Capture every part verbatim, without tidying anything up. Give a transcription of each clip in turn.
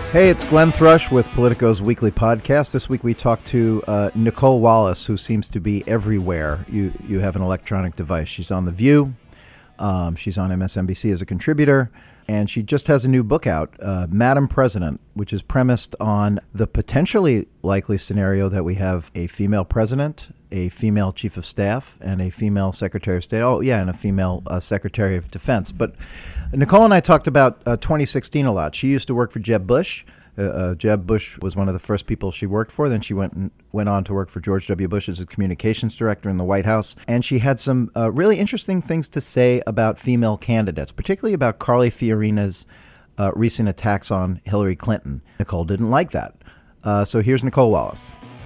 Hey, it's Glenn Thrush with Politico's weekly podcast. This week we talk to uh, Nicolle Wallace, who seems to be everywhere. You you have an electronic device. She's on The View. Um, she's on M S N B C as a contributor. And she just has a new book out, uh, Madam President, which is premised on the potentially likely scenario that we have a female president, a female chief of staff, and a female secretary of state. Oh, yeah, and a female uh, secretary of defense. But Nicolle and I talked about uh, twenty sixteen a lot. She used to work for Jeb Bush. Uh, uh, Jeb Bush was one of the first people she worked for. Then she went and went on to work for George W. Bush as a communications director in the White House. And she had some uh, really interesting things to say about female candidates, particularly about Carly Fiorina's uh, recent attacks on Hillary Clinton. Nicolle didn't like that. Uh, so here's Nicolle Wallace.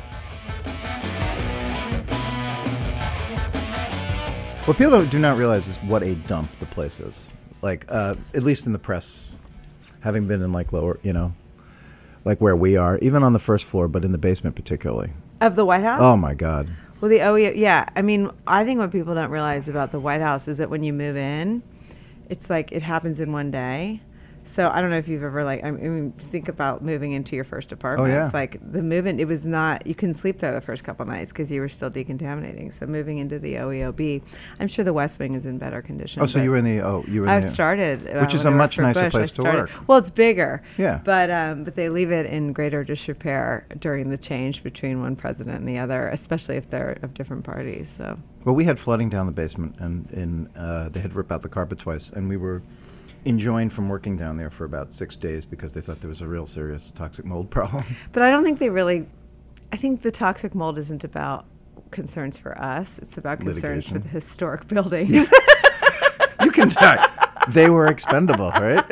What people do not realize is what a dump the place is. Like, uh, at least in the press, having been in like lower, you know, like where we are, even on the first floor, but in the basement particularly. Of the White House? Oh, my God. Well, the O E O, yeah. I mean, I think what people don't realize about the White House is that when you move in, it's like it happens in one day. So I don't know if you've ever, like, I mean, think about moving into your first apartment. Oh, yeah. It's like the movement, it was not, you couldn't sleep there the first couple nights because you were still decontaminating. So moving into the O E O B, I'm sure the West Wing is in better condition. Oh, so you were in the, oh, you were in I've the. started. Which uh, is a much nicer Bush, place to work. Well, it's bigger. Yeah. But, um, but they leave it in greater disrepair during the change between one president and the other, especially if they're of different parties. So. Well, we had flooding down the basement, and in, uh, they had to rip out the carpet twice, and we were enjoined from working down there for about six days because they thought there was a real serious toxic mold problem. But I don't think they really, I think the toxic mold isn't about concerns for us. It's about concerns Litigation. for the historic buildings. You can tell. They were expendable, right?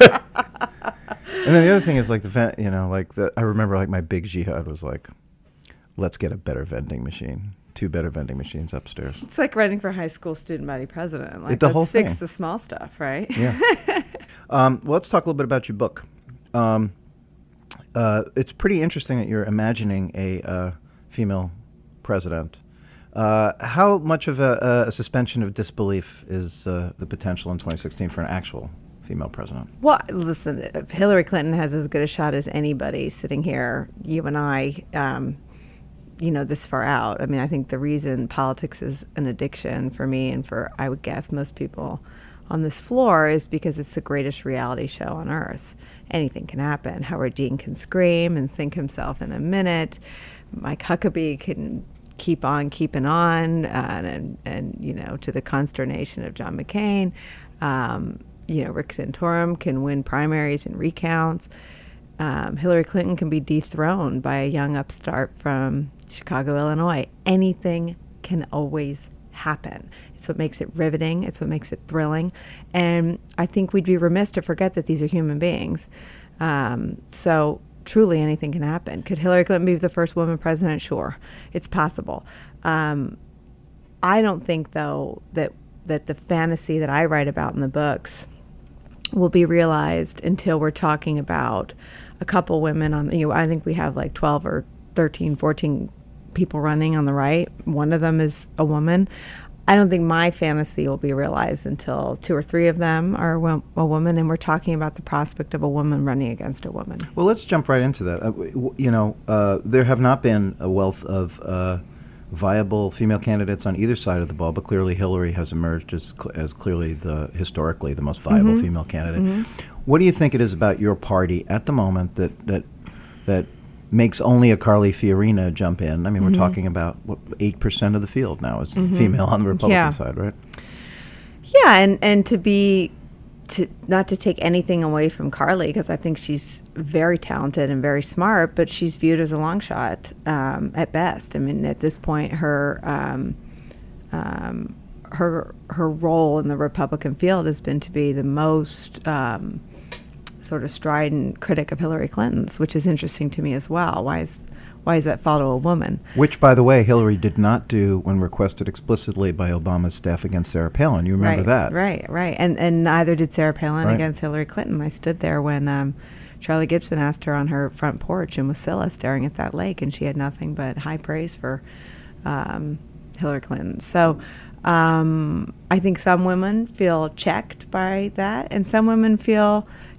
And then the other thing is like the, ven- you know, like the, I remember like my big jihad was like, let's get a better vending machine. Two better vending machines upstairs. It's like running for high school student body president. Like, It, the let's whole fix thing. the small stuff, right? Yeah. um, well, let's talk a little bit about your book. Um, uh, it's pretty interesting that you're imagining a uh, female president. Uh, how much of a, a suspension of disbelief is uh, the potential in twenty sixteen for an actual female president? Well, listen, if Hillary Clinton has as good a shot as anybody sitting here, you and I, um, you know, this far out. I mean, I think the reason politics is an addiction for me and for, I would guess, most people on this floor is because it's the greatest reality show on earth. Anything can happen. Howard Dean can scream and sink himself in a minute. Mike Huckabee can keep on keeping on, uh, and, and, you know, to the consternation of John McCain. Um, you know, Rick Santorum can win primaries and recounts. Um, Hillary Clinton can be dethroned by a young upstart from Chicago, Illinois. Anything can always happen. It's what makes it riveting. It's what makes it thrilling. And I think we'd be remiss to forget that these are human beings. Um, so truly anything can happen. Could Hillary Clinton be the first woman president? Sure. It's possible. Um, I don't think, though, that, that the fantasy that I write about in the books will be realized until we're talking about a couple women on, you know, I think we have like twelve or thirteen, fourteen people running on the right. One of them is a woman. I don't think my fantasy will be realized until two or three of them are a woman, and we're talking about the prospect of a woman running against a woman. Well, let's jump right into that. Uh, w- you know, uh, there have not been a wealth of uh, viable female candidates on either side of the ball, but clearly Hillary has emerged as cl- as clearly the historically the most viable Mm-hmm. female candidate. Mm-hmm. What do you think it is about your party at the moment that that that makes only a Carly Fiorina jump in? I mean, Mm-hmm. we're talking about what eight percent of the field now is Mm-hmm. female on the Republican Yeah. side, right? Yeah, and, and to be, to not to take anything away from Carly, because I think she's very talented and very smart, but she's viewed as a long shot um, at best. I mean, at this point, her um, um, her her role in the Republican field has been to be the most um, sort of strident critic of Hillary Clinton's, which is interesting to me as well. Why is why is that fall to a woman? Which, by the way, Hillary did not do when requested explicitly by Obama's staff against Sarah Palin. You remember right, that? Right, right. And and neither did Sarah Palin Right. against Hillary Clinton. I stood there when um, Charlie Gibson asked her on her front porch in Wasilla, staring at that lake, and she had nothing but high praise for um, Hillary Clinton. So um, I think some women feel checked by that, and some women feel,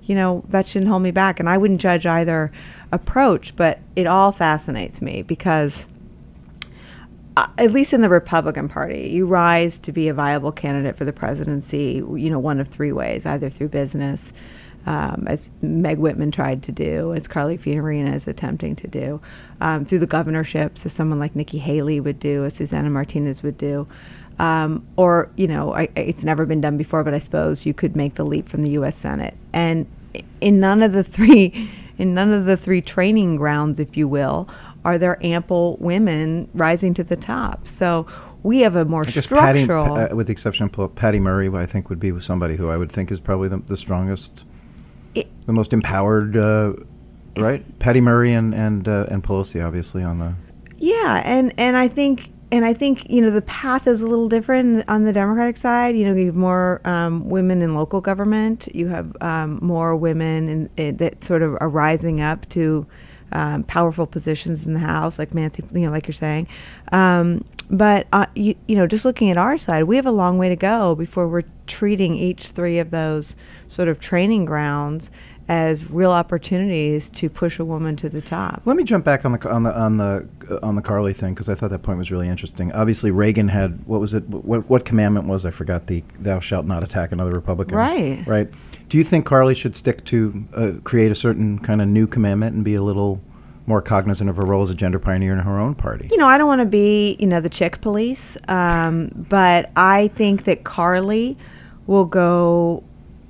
you know, that shouldn't hold me back. And I wouldn't judge either approach, but it all fascinates me because, uh, at least in the Republican Party, you rise to be a viable candidate for the presidency, you know, one of three ways, either through business, um, as Meg Whitman tried to do, as Carly Fiorina is attempting to do, um, through the governorships, as someone like Nikki Haley would do, as Susana Martinez would do. Um, or, you know, I, it's never been done before, but I suppose you could make the leap from the U S Senate. And in none of the three, in none of the three training grounds, if you will, are there ample women rising to the top. So we have a more I guess structural... Patty, uh, with the exception of Patty Murray, who I think would be somebody who I would think is probably the, the strongest, it, the most empowered, uh, right? Patty Murray and, and, uh, and Pelosi, obviously, on the... Yeah, and, and I think... And I think, you know, the path is a little different on the Democratic side. You know, you have more um, women in local government. You have um, more women in, in, that sort of are rising up to um, powerful positions in the House, like Nancy, you know, like you're saying. Um, but, uh, you, you know, just looking at our side, we have a long way to go before we're treating each three of those sort of training grounds as real opportunities to push a woman to the top. Let me jump back on the on the on the uh, on the Carly thing, because I thought that point was really interesting. Obviously, Reagan had what was it? What what commandment was? I forgot the "Thou shalt not attack another Republican." Right. Right. Do you think Carly should stick to uh, create a certain kind of new commandment and be a little more cognizant of her role as a gender pioneer in her own party? You know, I don't want to be, you know, the chick police, um, but I think that Carly will go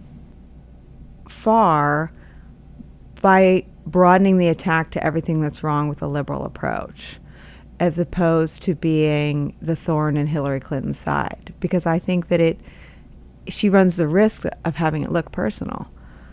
far by broadening the attack to everything that's wrong with the liberal approach, as opposed to being the thorn in Hillary Clinton's side, because I think that it she runs the risk of having it look personal.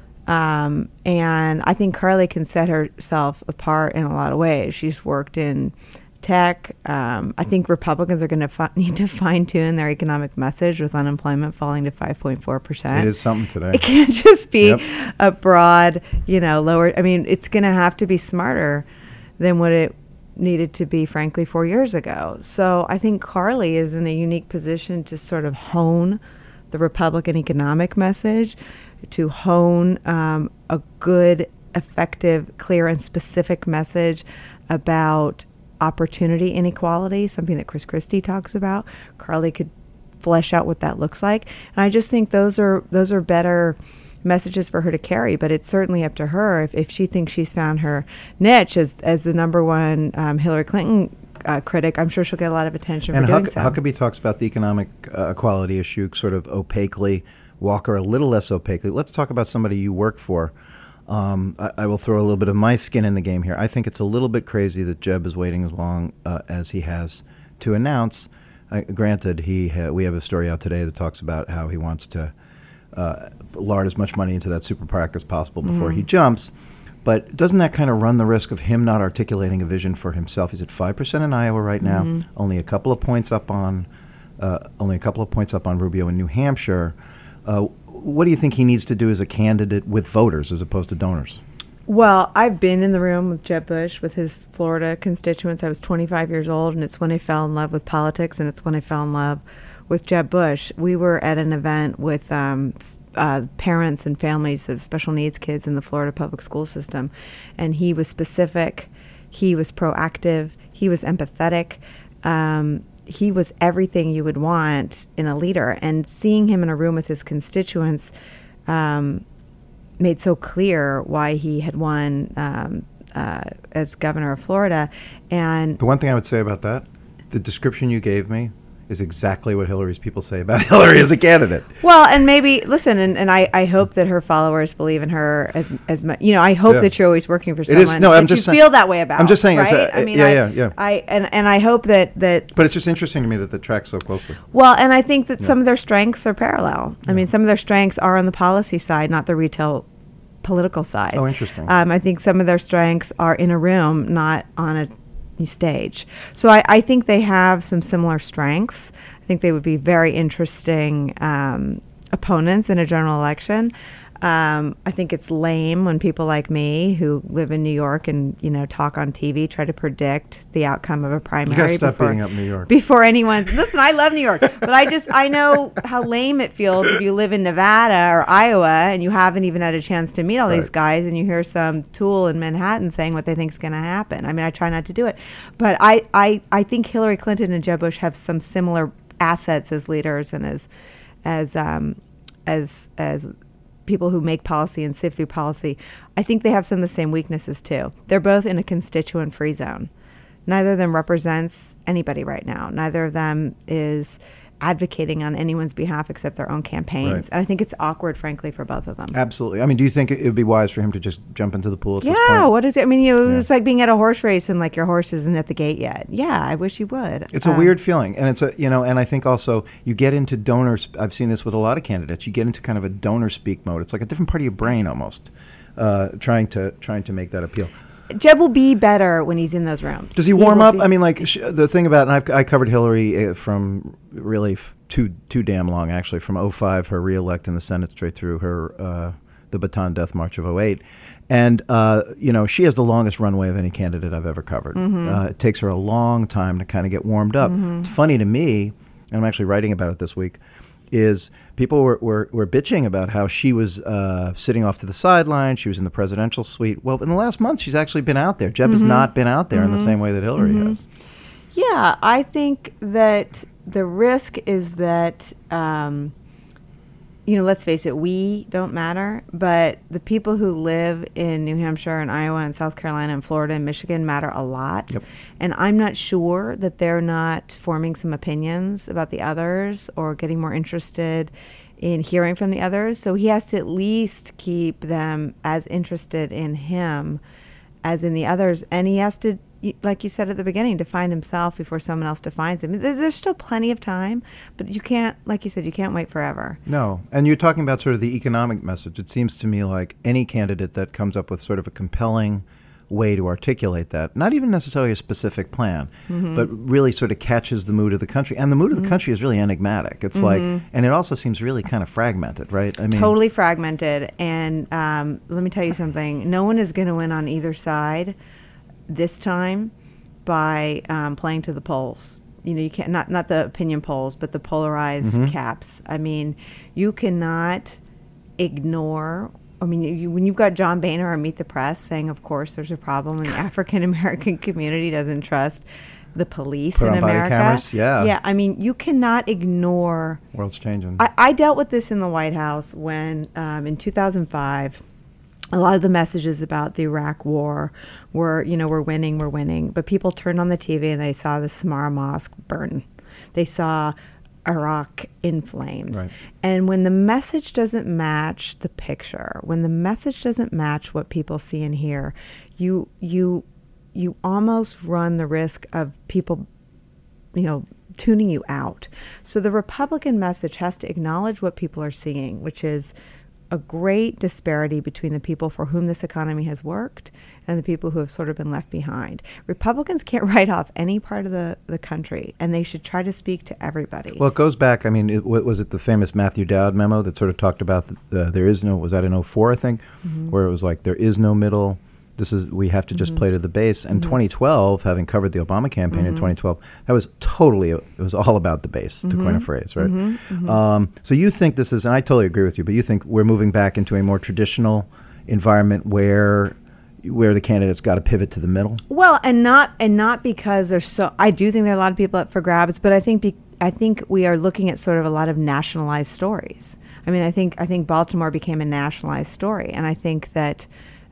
Um, and I think Carly can set herself apart in a lot of ways. She's worked in tech. Um, I think Republicans are going to fi- need to fine-tune their economic message with unemployment falling to five point four percent. It is something today. It can't just be Yep. a broad, you know, lower. I mean, it's going to have to be smarter than what it needed to be, frankly, four years ago. So I think Carly is in a unique position to sort of hone the Republican economic message, to hone um, a good, effective, clear, and specific message about opportunity inequality, something that Chris Christie talks about. Carly could flesh out what that looks like. And I just think those are those are better messages for her to carry, but it's certainly up to her. If, if she thinks she's found her niche as, as the number one um, Hillary Clinton uh, critic, I'm sure she'll get a lot of attention and for Huck- doing so. Huckabee talks about the economic uh, equality issue sort of opaquely, Walker a little less opaquely. Let's talk about somebody you work for. Um, I, I will throw a little bit of my skin in the game here. I think it's a little bit crazy that Jeb is waiting as long uh, as he has to announce. Uh, granted, he ha- we have a story out today that talks about how he wants to uh, lard as much money into that super PAC as possible before mm-hmm. he jumps. But doesn't that kind of run the risk of him not articulating a vision for himself? He's at five percent in Iowa right now, mm-hmm. only a couple of points up on uh, only a couple of points up on Rubio in New Hampshire. Uh, what do you think he needs to do as a candidate with voters as opposed to donors? Well, I've been in the room with Jeb Bush, with his Florida constituents. I was twenty-five years old, and it's when I fell in love with politics, and it's when I fell in love with Jeb Bush. We were at an event with um, uh, parents and families of special needs kids in the Florida public school system, and he was specific, he was proactive, he was empathetic. Um, he was everything you would want in a leader. And seeing him in a room with his constituents um, made so clear why he had won um, uh, as governor of Florida. And the one thing I would say about that, the description you gave me is exactly what Hillary's people say about Hillary as a candidate. Well, and maybe, listen, and, and I, I hope that her followers believe in her as as much. You know, I hope yeah. that you're always working for someone it is, no, that I'm you just feel saying, that way about. I'm just saying, right? it's a, I mean, yeah, I, yeah, yeah. I, and, and I hope that, that... But it's just interesting to me that the tracks so closely. Well, and I think that yeah. some of their strengths are parallel. Yeah. I mean, some of their strengths are on the policy side, not the retail political side. Oh, interesting. Um, I think some of their strengths are in a room, not on a stage. So I, I think they have some similar strengths. I think they would be very interesting um, opponents in a general election. Um, I think it's lame when people like me who live in New York and, you know, talk on T V try to predict the outcome of a primary. You gotta stop before, beating up New York. Before anyone's... Listen, I love New York, but I just, I know how lame it feels if you live in Nevada or Iowa and you haven't even had a chance to meet all Right. these guys and you hear some tool in Manhattan saying what they think is going to happen. I mean, I try not to do it. But I, I, I think Hillary Clinton and Jeb Bush have some similar assets as leaders and as, as, um, as, as... people who make policy and sift through policy. I think they have some of the same weaknesses too. They're both in a constituent free zone. Neither of them represents anybody right now. Neither of them is advocating on anyone's behalf except their own campaigns. Right. And I think it's awkward, frankly, for both of them. Absolutely. I mean, do you think it would be wise for him to just jump into the pool at Yeah, this point? what is it? I mean, you know, Yeah. it's like being at a horse race and like your horse isn't at the gate yet. Yeah, I wish you would. It's a Um, weird feeling, and it's a you know, and I think also you get into donor. sp- I've seen this with a lot of candidates. You get into kind of a donor speak mode. It's like a different part of your brain almost, uh, trying to trying to make that appeal. Jeb will be better when he's in those rooms. Does he warm will up? be- I mean, like sh- the thing about, and I've, I covered Hillary uh, from really f- too too damn long, actually, from oh five, her reelect in the Senate, straight through her uh, the Bataan Death March of oh eight. And, uh, you know, she has the longest runway of any candidate I've ever covered. Mm-hmm. Uh, it takes her a long time to kind of get warmed up. Mm-hmm. It's funny to me, and I'm actually writing about it this week, is people were, were, were bitching about how she was uh, sitting off to the sideline. She was in the presidential suite. Well, in the last month, she's actually been out there. Jeb Mm-hmm. has not been out there in the same way that Hillary has. Yeah, I think that the risk is that, um, you know, let's face it, we don't matter, but the people who live in New Hampshire and Iowa and South Carolina and Florida and Michigan matter a lot. Yep. And I'm not sure that they're not forming some opinions about the others or getting more interested in hearing from the others. So he has to at least keep them as interested in him as in the others. And he has to, y- like you said at the beginning, define himself before someone else defines him. There's, there's still plenty of time, but you can't, like you said, you can't wait forever. No. And you're talking about sort of the economic message. It seems to me like any candidate that comes up with sort of a compelling way to articulate that, not even necessarily a specific plan, Mm-hmm. but really sort of catches the mood of the country. And the mood of the country is really enigmatic. It's like, and it also seems really kind of fragmented, right? I mean, Totally fragmented. And um, let me tell you something. No one is going to win on either side this time by um, playing to the polls. You know, you can't, not, not the opinion polls, but the polarized Mm-hmm. caps. I mean, you cannot ignore, I mean, you, when you've got John Boehner on Meet the Press saying, of course, there's a problem when the African-American community doesn't trust the police Put in on body America. cameras, yeah. Yeah, I mean, you cannot ignore... world's changing. I, I dealt with this in the White House when, um, in two thousand five, a lot of the messages about the Iraq War were, you know, we're winning, we're winning. But people turned on the T V and they saw the Samara Mosque burn. They saw Iraq in flames. Right. And when the message doesn't match the picture, when the message doesn't match what people see and hear, you you you almost run the risk of people, you know, tuning you out. So the Republican message has to acknowledge what people are seeing, which is a great disparity between the people for whom this economy has worked and the people who have sort of been left behind. Republicans can't write off any part of the, the country, and they should try to speak to everybody. Well, it goes back. I mean, it, what was it the famous Matthew Dowd memo that sort of talked about the, the, there is no, was that in oh four, I think, Mm-hmm. where it was like, there is no middle. This is, we have to just Mm-hmm. play to the base. And Mm-hmm. twenty twelve, having covered the Obama campaign in twenty twelve, that was totally, it was all about the base, to coin a phrase, right? Mm-hmm. Um, so you think this is, and I totally agree with you, but you think we're moving back into a more traditional environment where where the candidate's got to pivot to the middle? Well, and not and not because there's so. I do think there are a lot of people up for grabs, but I think be, I think we are looking at sort of a lot of nationalized stories. I mean, I think I think Baltimore became a nationalized story, and I think that.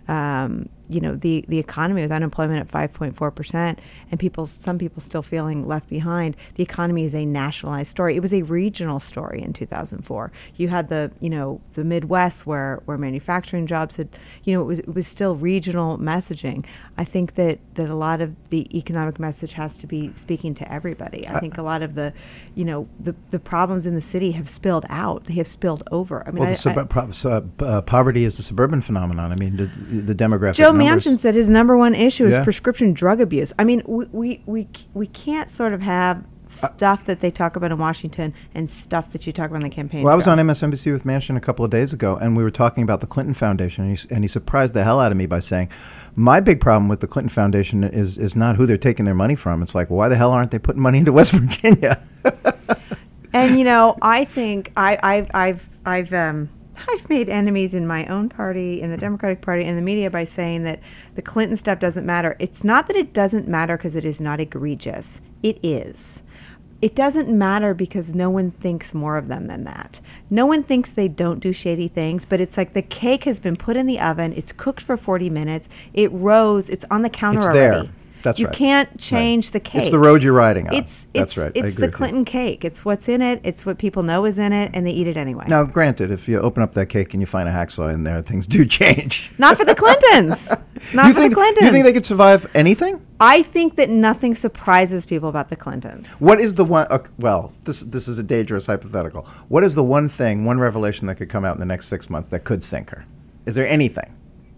Um, you know, the, the economy with unemployment at five point four percent and people, some people still feeling left behind, the economy is a nationalized story. It was a regional story in two thousand four. You had the, you know, the Midwest where, where manufacturing jobs had, you know, it was, it was still regional messaging. I think that, that a lot of the economic message has to be speaking to everybody. I think a lot of the, you know, the, the problems in the city have spilled out. They have spilled over. I mean, Well, I, the sub- I, pro- sub- uh, poverty is a suburban phenomenon. I mean, the, the demographic Joe mix numbers. Manchin said his number one issue is Yeah. prescription drug abuse. I mean, we, we, we, we can't sort of have stuff that they talk about in Washington and stuff that you talk about in the campaign. Well, I was trail. on M S N B C with Manchin a couple of days ago, and we were talking about the Clinton Foundation, and he, and he surprised the hell out of me by saying, my big problem with the Clinton Foundation is is not who they're taking their money from. It's like, why the hell aren't they putting money into West Virginia? And, you know, I think I, I've, I've, I've, um, I've made enemies in my own party, in the Democratic Party, in the media by saying that the Clinton stuff doesn't matter. It's not that it doesn't matter because it is not egregious. It is. It doesn't matter because no one thinks more of them than that. No one thinks they don't do shady things, but it's like the cake has been put in the oven. It's cooked for forty minutes. It rose. It's on the counter It's already. there. That's you right. can't change Right. the cake. It's the road you're riding on. It's, That's it's, right. I It's agree the with you. Clinton cake. It's what's in it. It's what people know is in it, and they eat it anyway. Now, granted, if you open up that cake and you find a hacksaw in there, things do change. Not for the Clintons. Not you for think, the Clintons. You think they could survive anything? I think that nothing surprises people about the Clintons. What is the one? Okay, well, this this is a dangerous hypothetical. What is the one thing, one revelation that could come out in the next six months that could sink her? Is there anything?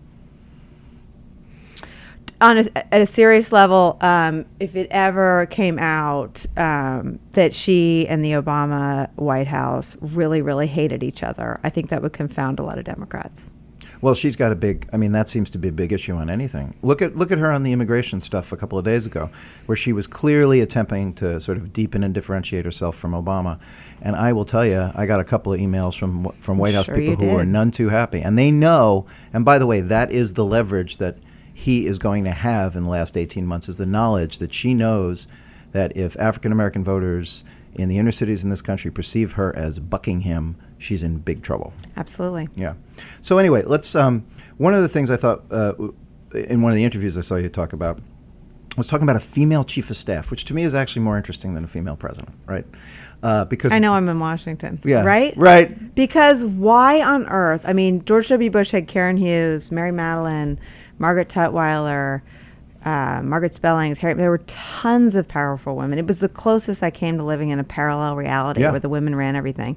On a, at a serious level, um, if it ever came out um, that she and the Obama White House really, really hated each other, I think that would confound a lot of Democrats. Well, she's got a big. I mean, that seems to be a big issue on anything. Look at look at her on the immigration stuff a couple of days ago, where she was clearly attempting to sort of deepen and differentiate herself from Obama. And I will tell you, I got a couple of emails from from White House Sure people you who were did. none too happy, and they know. And by the way, that is the leverage that he is going to have in the last eighteen months, is the knowledge that she knows that if African American voters in the inner cities in this country perceive her as bucking him, she's in big trouble. Absolutely. Yeah. So anyway, let's. Um, one of the things I thought uh, in one of the interviews I saw you talk about was talking about a female chief of staff, which to me is actually more interesting than a female president, right? Uh, because I know I'm in Washington. Yeah. Right? Right. Because why on earth? I mean, George W. Bush had Karen Hughes, Mary Madeline, Margaret Tutwiler, uh, Margaret Spellings, Harry. There were tons of powerful women. It was the closest I came to living in a parallel reality Yeah. where the women ran everything.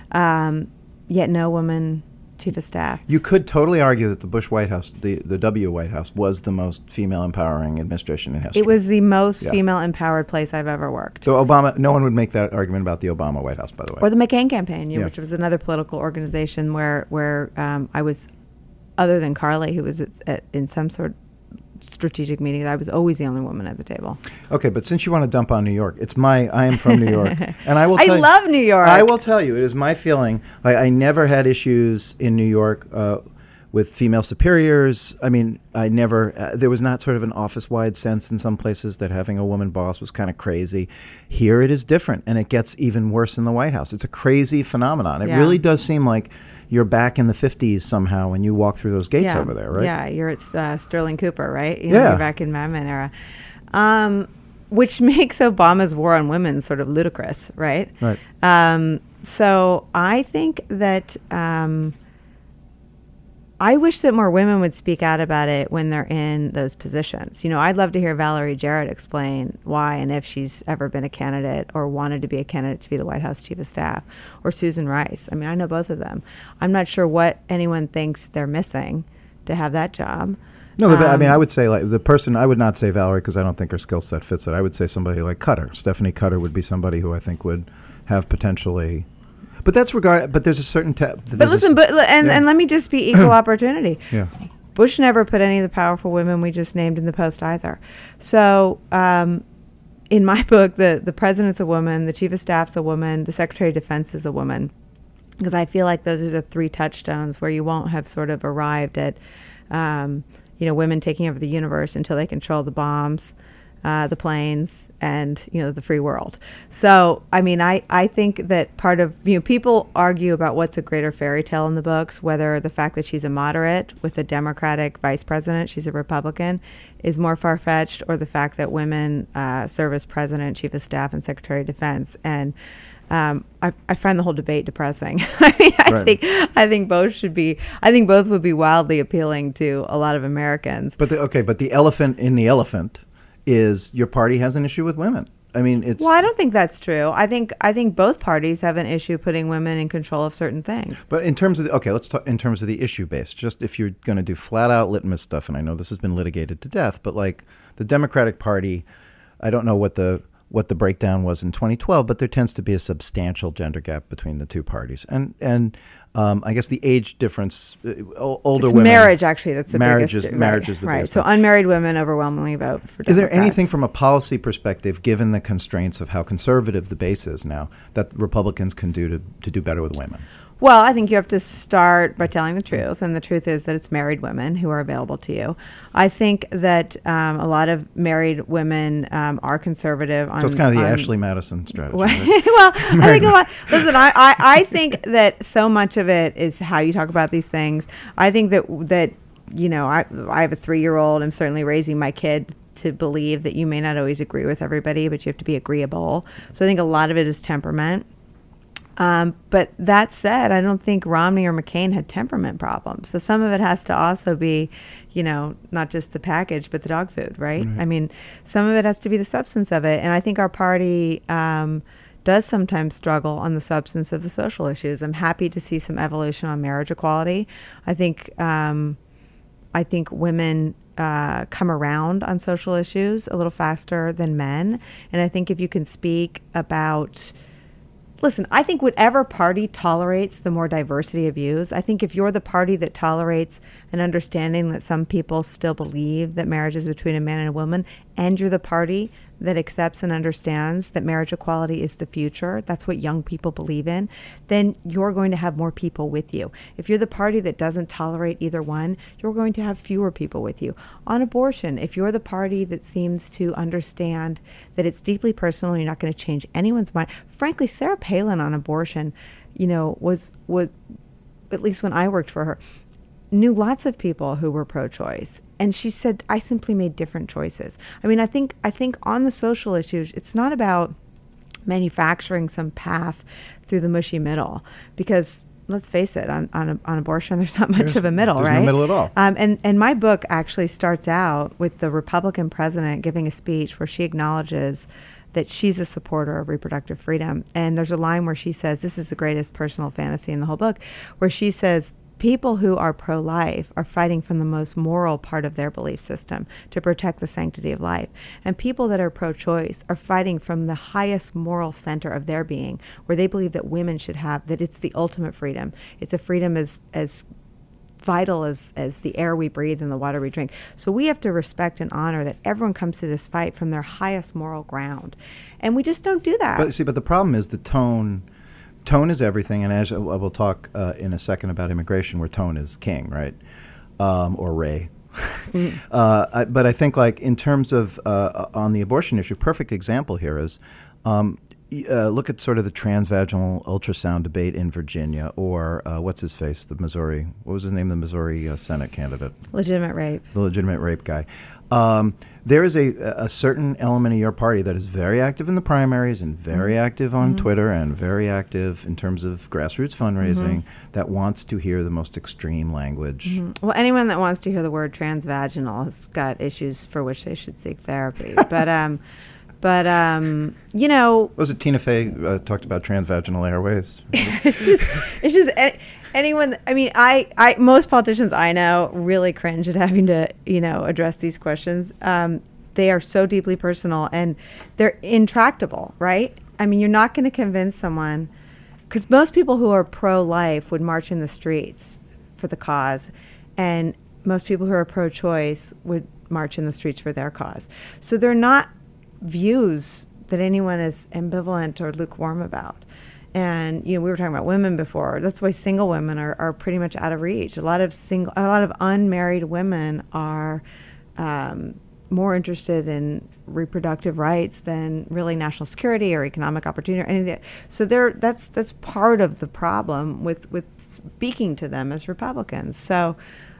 Um, yet no woman chief of staff. You could totally argue that the Bush White House, the, the W White House, was the most female empowering administration in history. It was the most Yeah. female empowered place I've ever worked. So Obama, no one would make that argument about the Obama White House, by the way. Or the McCain campaign, you know, Yeah. which was another political organization where where um, I was, other than Carly, who was at, at, in some sort of strategic meetings, I was always the only woman at the table. Okay, but since you want to dump on New York, it's my. I am from New York, and I will. I Tell love you, New York. I will tell you, it is my feeling. Like, I never had issues in New York uh, with female superiors. I mean, I never. Uh, there was not sort of an office-wide sense in some places that having a woman boss was kind of crazy. Here, it is different, and it gets even worse in the White House. It's a crazy phenomenon. It Yeah. really does seem like you're back in the fifties somehow when you walk through those gates yeah. over there, right? Yeah, you're at uh, Sterling Cooper, right? You know, Yeah. You're back in Mad Men era. Um, which makes Obama's war on women sort of ludicrous, right? Right. Um, so I think that um, I wish that more women would speak out about it when they're in those positions. You know, I'd love to hear Valerie Jarrett explain why and if she's ever been a candidate or wanted to be a candidate to be the White House Chief of Staff, or Susan Rice. I mean, I know both of them. I'm not sure what anyone thinks they're missing to have that job. No, the, I mean, Um, I would say like the person. I would not say Valerie because I don't think her skill set fits it. I would say somebody like Cutter. Stephanie Cutter would be somebody who I think would have potentially. But that's regard. But there's a certain. Ta- But listen, but and, yeah. and let me just be equal opportunity. Yeah. Bush never put any of the powerful women we just named in the post either. So um, in my book, the, the president's a woman, the chief of staff's a woman, the secretary of defense is a woman. Because I feel like those are the three touchstones where you won't have sort of arrived at, um, you know, women taking over the universe until they control the bombs, uh, the planes, and, you know, the free world. So, I mean, I, I think that part of, you know, people argue about what's a greater fairy tale in the books, whether the fact that she's a moderate with a Democratic vice president, she's a Republican, is more far-fetched, or the fact that women uh, serve as president, chief of staff, and secretary of defense. And um, I, I find the whole debate depressing. I mean, I Right. think I think both should be. I think both would be wildly appealing to a lot of Americans. But the, okay, but the elephant in the elephant is your party has an issue with women. I mean, it's well. I don't think that's true. I think I think both parties have an issue putting women in control of certain things. But in terms of the, okay, let's talk in terms of the issue base. Just if you're going to do flat out litmus stuff, and I know this has been litigated to death, but like the Democratic Party, I don't know what the what the breakdown was in twenty twelve, but there tends to be a substantial gender gap between the two parties, and and um, I guess the age difference, uh, older it's women, marriage actually that's the marriage biggest. is marriage is the right. biggest. So unmarried women overwhelmingly vote for Democrats. Is there anything from a policy perspective, given the constraints of how conservative the base is now, that Republicans can do to, to do better with women? Well, I think you have to start by telling the truth, and the truth is that it's married women who are available to you. I think that um, a lot of married women um, are conservative. On, so it's kind of the on, Ashley Madison strategy. Well, right? well I think a lot. Listen, I, I, I think that so much of it is how you talk about these things. I think that that you know, I I have a three-year-old. I'm certainly raising my kid to believe that you may not always agree with everybody, but you have to be agreeable. So I think a lot of it is temperament. Um, but that said, I don't think Romney or McCain had temperament problems. So some of it has to also be, you know, not just the package, but the dog food, right? right? I mean, some of it has to be the substance of it. And I think our party um, does sometimes struggle on the substance of the social issues. I'm happy to see some evolution on marriage equality. I think, um, I think women uh, come around on social issues a little faster than men. And I think if you can speak about Listen, I think whatever party tolerates the more diversity of views, I think if you're the party that tolerates an understanding that some people still believe that marriage is between a man and a woman, and you're the party that accepts and understands that marriage equality is the future, that's what young people believe in, then you're going to have more people with you. If you're the party that doesn't tolerate either one, you're going to have fewer people with you. On abortion, if you're the party that seems to understand that it's deeply personal and you're not going to change anyone's mind. Frankly, Sarah Palin on abortion, you know, was, was at least when I worked for her, knew lots of people who were pro-choice. And she said, I simply made different choices. I mean, I think I think on the social issues, it's not about manufacturing some path through the mushy middle. Because let's face it, on on, on abortion, there's not much there's, of a middle, there's right? no middle at all. Um, and, and my book actually starts out with the Republican president giving a speech where she acknowledges that she's a supporter of reproductive freedom. And there's a line where she says, this is the greatest personal fantasy in the whole book, where she says, people who are pro-life are fighting from the most moral part of their belief system to protect the sanctity of life. And people that are pro-choice are fighting from the highest moral center of their being, where they believe that women should have, that it's the ultimate freedom. It's a freedom as as vital as, as the air we breathe and the water we drink. So we have to respect and honor that everyone comes to this fight from their highest moral ground. And we just don't do that. But see, but the problem is the tone... Tone is everything, and as I will talk uh, in a second about immigration, where tone is king, right? Um, or Ray. mm. uh, I, but I think, like, in terms of uh, on the abortion issue, perfect example here is um, uh, look at sort of the transvaginal ultrasound debate in Virginia, or uh, what's his face, the Missouri, what was his name, the Missouri uh, Senate candidate? Legitimate rape. The legitimate rape guy. Um, there is a, a certain element of your party that is very active in the primaries and very mm-hmm. active on mm-hmm. Twitter and very active in terms of grassroots fundraising mm-hmm. that wants to hear the most extreme language. Mm-hmm. Well, anyone that wants to hear the word transvaginal has got issues for which they should seek therapy. but, um, but um, you know... Was it Tina Fey uh, talked about transvaginal airways? it's just... It's just any, anyone... I mean, I, I... Most politicians I know really cringe at having to, you know, address these questions. Um, they are so deeply personal, and they're intractable, right? I mean, you're not going to convince someone... Because most people who are pro-life would march in the streets for the cause, and most people who are pro-choice would march in the streets for their cause. So they're not views that anyone is ambivalent or lukewarm about. And, you know, we were talking about women before. That's why single women are, are pretty much out of reach. A lot of single, a lot of unmarried women are um, more interested in reproductive rights than really national security or economic opportunity or anything. So they're, that's that's part of the problem with, with speaking to them as Republicans. So,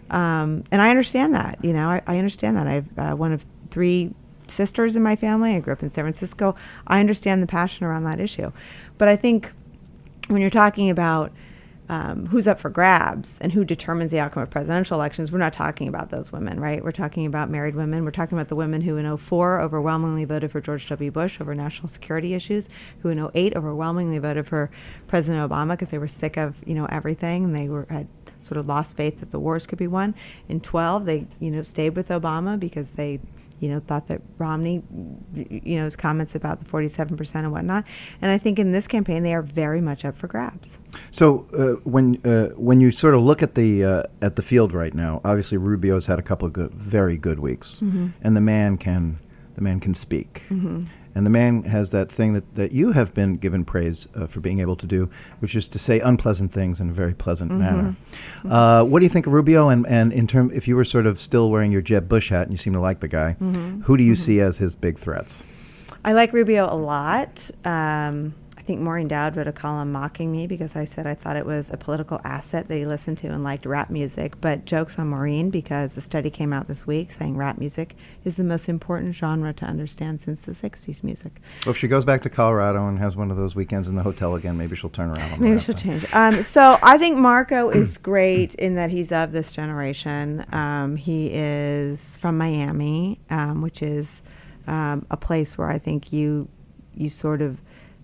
um, and I understand that. You know, I, I understand that. I have uh, one of three sisters in my family. I grew up in San Francisco. I understand the passion around that issue. But I think when you're talking about um, who's up for grabs and who determines the outcome of presidential elections, we're not talking about those women, right? We're talking about married women. We're talking about the women who in oh four overwhelmingly voted for George W. Bush over national security issues, who in oh eight overwhelmingly voted for President Obama because they were sick of, you know, everything, and they were had sort of lost faith that the wars could be won. In twelve, they, you know, stayed with Obama because they, you know, thought that Romney, you know, his comments about the forty-seven percent and whatnot. And I think in this campaign, they are very much up for grabs. So uh, when uh, when you sort of look at the uh, at the field right now, obviously Rubio's had a couple of good, very good weeks, mm-hmm. and the man can the man can speak. Mm-hmm. And the man has that thing that, that you have been given praise uh, for being able to do, which is to say unpleasant things in a very pleasant mm-hmm. manner. Mm-hmm. Uh, what do you think of Rubio? And, and in term, if you were sort of still wearing your Jeb Bush hat and you seem to like the guy, mm-hmm. who do you mm-hmm. see as his big threats? I like Rubio a lot. Um, I think Maureen Dowd wrote a column mocking me because I said I thought it was a political asset that he listened to and liked rap music. But jokes on Maureen, because a study came out this week saying rap music is the most important genre to understand since the sixties music. Well, if she goes back to Colorado and has one of those weekends in the hotel again, maybe she'll turn around on Maybe she'll change. Um, so I think Marco is great in that he's of this generation. Um, he is from Miami, um, which is um, a place where I think you you sort of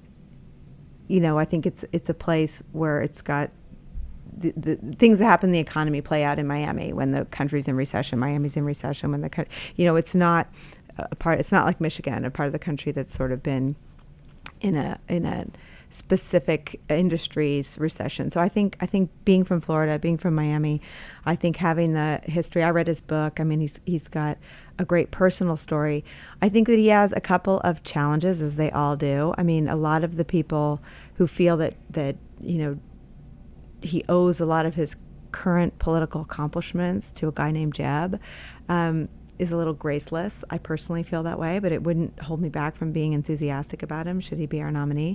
You know, I think it's it's a place where it's got the, the things that happen in the economy play out in Miami when the country's in recession. Miami's in recession when the country, you know, it's not a part. It's not like Michigan, a part of the country that's sort of been in a in a specific industries recession. So I think I think being from Florida, being from Miami, I think having the history. I read his book. I mean, he's he's got a great personal story. I think that he has a couple of challenges, as they all do. I mean, a lot of the people who feel that that you know he owes a lot of his current political accomplishments to a guy named Jeb um, is a little graceless. I personally feel that way, but it wouldn't hold me back from being enthusiastic about him should he be our nominee.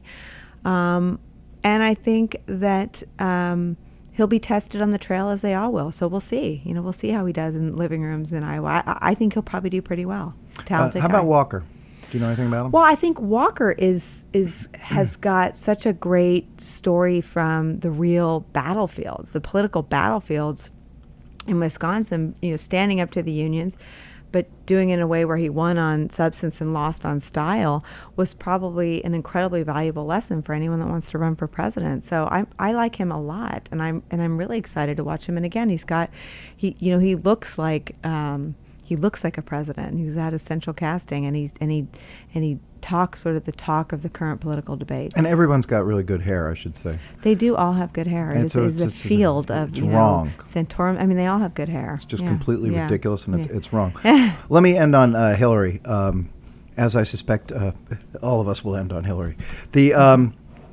Um, and I think that um, he'll be tested on the trail, as they all will. So we'll see. You know, we'll see how he does in living rooms in Iowa. I, I think he'll probably do pretty well. Talented uh, how guy. about Walker? Do you know anything about him? Well, I think Walker is is has got such a great story from the real battlefields, the political battlefields in Wisconsin. You know, standing up to the unions, but doing it in a way where he won on substance and lost on style was probably an incredibly valuable lesson for anyone that wants to run for president. So I I like him a lot, and I'm and I'm really excited to watch him. And again, he's got he you know he looks like um, he looks like a president. He's out of central casting, and he's and he and he talks sort of the talk of the current political debate. And everyone's got really good hair, I should say. They do all have good hair. It's, so it's, it's a field it's, of it's you wrong. know, Santorum. I mean, they all have good hair. It's just yeah. completely yeah. ridiculous, and yeah. it's, it's wrong. Let me end on uh, Hillary, um, as I suspect uh, all of us will end on Hillary. The um,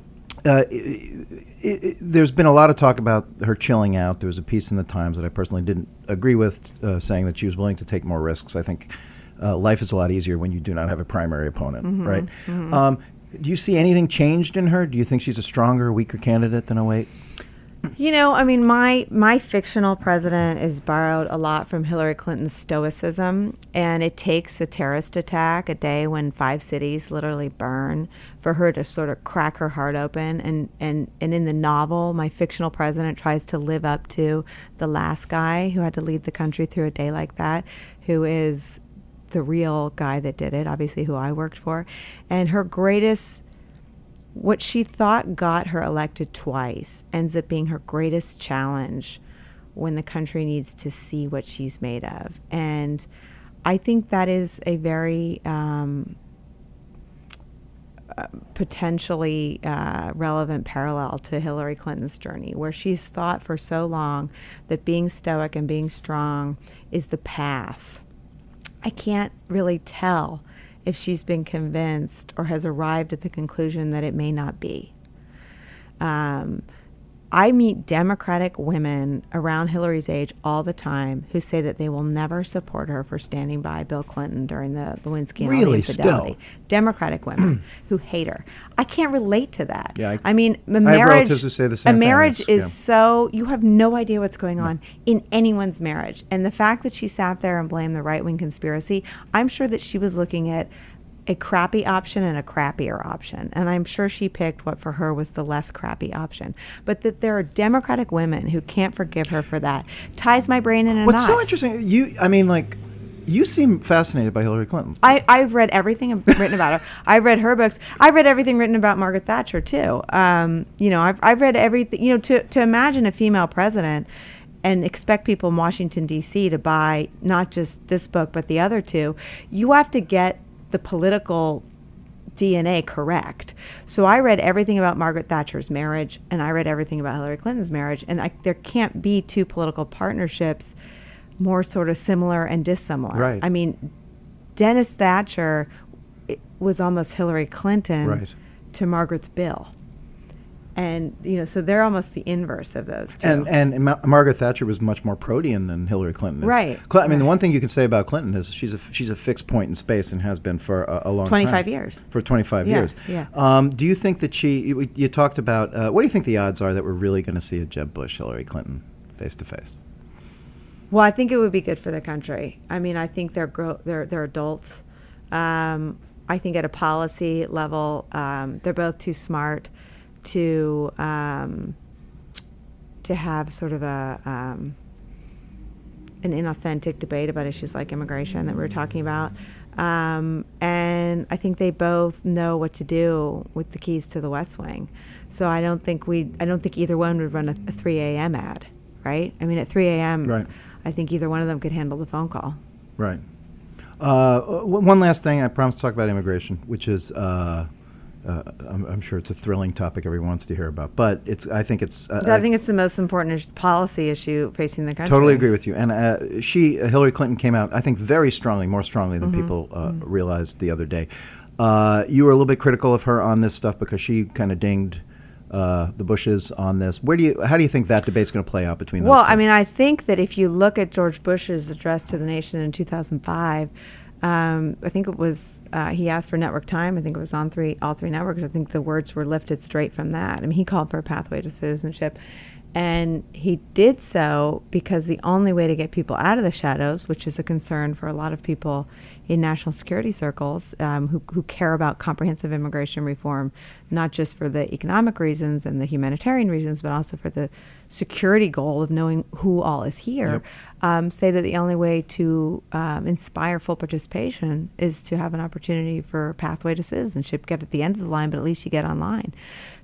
uh, it, it, it, there's been a lot of talk about her chilling out. There was a piece in the Times that I personally didn't agree with, uh, saying that she was willing to take more risks. I think uh, life is a lot easier when you do not have a primary opponent, mm-hmm, right? Mm-hmm. Um, do you see anything changed in her? Do you think she's a stronger, weaker candidate than oh eight? You know, I mean, my my fictional president is borrowed a lot from Hillary Clinton's stoicism, and it takes a terrorist attack, a day when five cities literally burn, for her to sort of crack her heart open. And, and, and in the novel, my fictional president tries to live up to the last guy who had to lead the country through a day like that, who is the real guy that did it, obviously who I worked for. And her greatest... what she thought got her elected twice ends up being her greatest challenge when the country needs to see what she's made of. And I think that is a very um, uh, potentially uh, relevant parallel to Hillary Clinton's journey, where she's thought for so long that being stoic and being strong is the path. I can't really tell if she's been convinced or has arrived at the conclusion that it may not be. Um, I meet Democratic women around Hillary's age all the time who say that they will never support her for standing by Bill Clinton during the Lewinsky and really? all the infidelity. Still? Democratic women who hate her. I can't relate to that. Yeah, I, I mean, a I marriage, have relatives who say the same a marriage thing. is yeah. so, you have no idea what's going on in anyone's marriage. And the fact that she sat there and blamed the right-wing conspiracy, I'm sure that she was looking at a crappy option and a crappier option. And I'm sure she picked what for her was the less crappy option. But that there are Democratic women who can't forgive her for that ties my brain in a knot. What's so interesting, you, I mean, like, you seem fascinated by Hillary Clinton. I, I've read everything written about her. I've read her books. I've read everything written about Margaret Thatcher, too. Um, you know, I've, I've read everything. You know, to, to imagine a female president and expect people in Washington, D C to buy not just this book, but the other two, you have to get the political D N A correct. So I read everything about Margaret Thatcher's marriage, and I read everything about Hillary Clinton's marriage, and I, there can't be two political partnerships more sort of similar and dissimilar. Right. I mean, Dennis Thatcher was almost Hillary Clinton right. to Margaret's Bill. And, you know, so they're almost the inverse of those two. And, and, and Ma- Margaret Thatcher was much more protean than Hillary Clinton is. Right. Cl- I mean, right. the one thing you can say about Clinton is she's a, she's a fixed point in space and has been for a, a long twenty-five time. years. For twenty-five yeah, years. Yeah. Um, do you think that she, you, you talked about, uh, what do you think the odds are that we're really going to see a Jeb Bush, Hillary Clinton face to face? Well, I think it would be good for the country. I mean, I think they're gro- they're they're adults. Um, I think at a policy level, um, they're both too smart to um, to have sort of a um, an inauthentic debate about issues like immigration that we were talking about. Um, and I think they both know what to do with the keys to the West Wing. So I don't think we I don't think either one would run a, a three a.m. ad, right? I mean, at three a.m. Right. I think either one of them could handle the phone call. Right. Uh, w- one last thing, I promised to talk about immigration, which is, uh, uh, I'm, I'm sure it's a thrilling topic everyone wants to hear about, but it's. I think it's. Uh, I think it's the most important is- policy issue facing the country. Totally agree with you. And uh, she, uh, Hillary Clinton, came out, I think, very strongly, more strongly than Mm-hmm. people uh, Mm-hmm. realized the other day. Uh, you were a little bit critical of her on this stuff because she kind of dinged uh, the Bushes on this. Where do you? How do you think that debate's going to play out between those Well, two? I mean, I think that if you look at George Bush's address to the nation in two thousand five, um, I think it was uh, he asked for network time. I think it was on three, all three networks. I think the words were lifted straight from that. I mean, he called for a pathway to citizenship, and he did so because the only way to get people out of the shadows, which is a concern for a lot of people in national security circles um, who, who care about comprehensive immigration reform, not just for the economic reasons and the humanitarian reasons, but also for the security goal of knowing who all is here, Yep. um, say that the only way to um, inspire full participation is to have an opportunity for a pathway to citizenship, get at the end of the line, but at least you get online.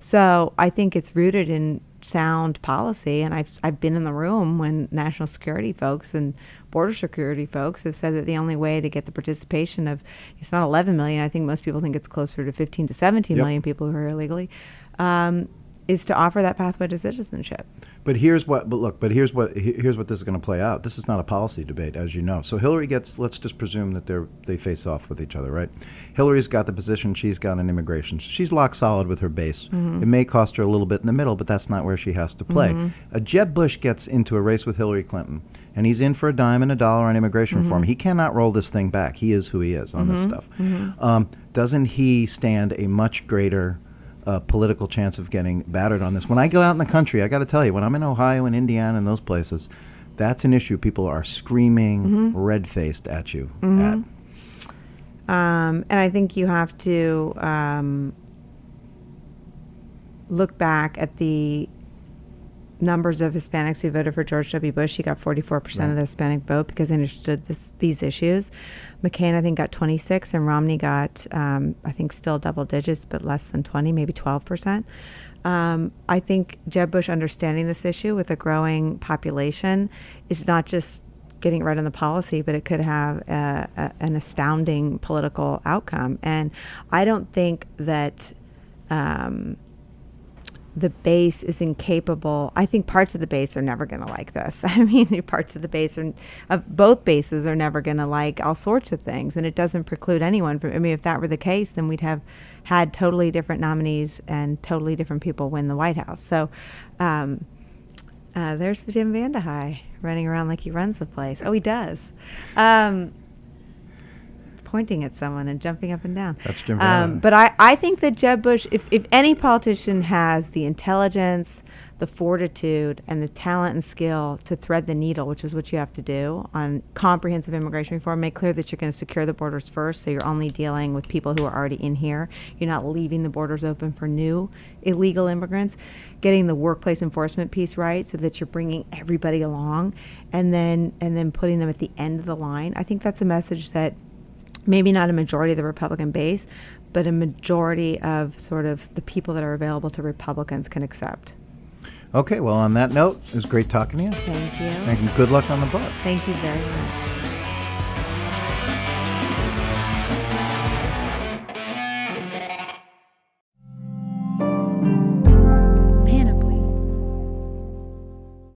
So I think it's rooted in sound policy, and I've I've been in the room when national security folks and border security folks have said that the only way to get the participation of, it's not eleven million, I think most people think it's closer to fifteen to seventeen Yep. million people who are illegally, um, is to offer that pathway to citizenship. But here's what. But look. But here's what. he- Here's what this is going to play out. This is not a policy debate, as you know. So Hillary gets. Let's just presume that they're they face off with each other, right? Hillary's got the position. She's got an immigration. She's locked solid with her base. Mm-hmm. It may cost her a little bit in the middle, but that's not where she has to play. Mm-hmm. Uh, Jeb Bush gets into a race with Hillary Clinton, and he's in for a dime and a dollar on immigration Mm-hmm. reform. He cannot roll this thing back. He is who he is on this stuff. Mm-hmm. Um, doesn't he stand a much greater uh, political chance of getting battered on this? When I go out in the country, I got to tell you, when I'm in Ohio and Indiana and those places, that's an issue. People are screaming, Mm-hmm. red-faced at you. Mhm. At. Um, and I think you have to um, look back at the numbers of Hispanics who voted for George W. Bush. He got forty-four percent Right. of the Hispanic vote because they understood this, these issues. McCain, I think, got twenty-six, and Romney got, um, I think, still double digits, but less than twenty, maybe twelve percent. Um, I think Jeb Bush understanding this issue with a growing population is not just getting right on the policy, but it could have a, a, an astounding political outcome. And I don't think that um, the base is incapable. I think parts of the base are never going to like this. I mean, parts of the base are, of both bases are never going to like all sorts of things. And it doesn't preclude anyone from, I mean, if that were the case, then we'd have had totally different nominees and totally different people win the White House. So um, uh, there's Jim Vandehei running around like he runs the place. Oh, he does. Um, pointing at someone and jumping up and down. That's Jim um, Brown. But I, I think that Jeb Bush, if, if any politician has the intelligence, the fortitude, and the talent and skill to thread the needle, which is what you have to do on comprehensive immigration reform, make clear that you're going to secure the borders first, so you're only dealing with people who are already in here. You're not leaving the borders open for new illegal immigrants. Getting the workplace enforcement piece right, so that you're bringing everybody along, and then and then putting them at the end of the line. I think that's a message that maybe not a majority of the Republican base, but a majority of sort of the people that are available to Republicans can accept. Okay, well, on that note, it was great talking to you. Thank you. And good luck on the book. Thank you very much.